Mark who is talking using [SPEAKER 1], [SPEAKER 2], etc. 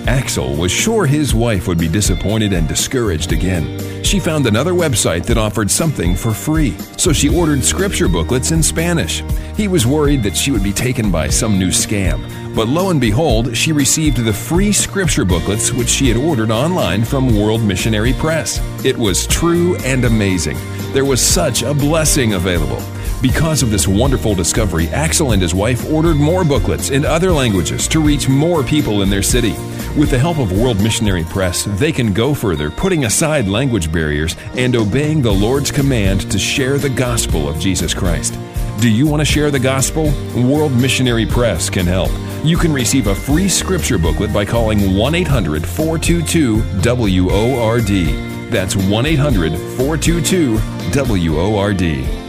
[SPEAKER 1] Axel was sure his wife would be disappointed and discouraged again. She found another website that offered something for free, so she ordered scripture booklets in Spanish. He was worried that she would be taken by some new scam, but lo and behold, she received the free scripture booklets which she had ordered online from World Missionary Press. It was true and amazing. There was such a blessing available. Because of this wonderful discovery, Axel and his wife ordered more booklets in other languages to reach more people in their city. With the help of World Missionary Press, they can go further, putting aside language barriers and obeying the Lord's command to share the gospel of Jesus Christ. Do you want to share the gospel? World Missionary Press can help. You can receive a free scripture booklet by calling 1-800-422-WORD. That's 1-800-422-WORD.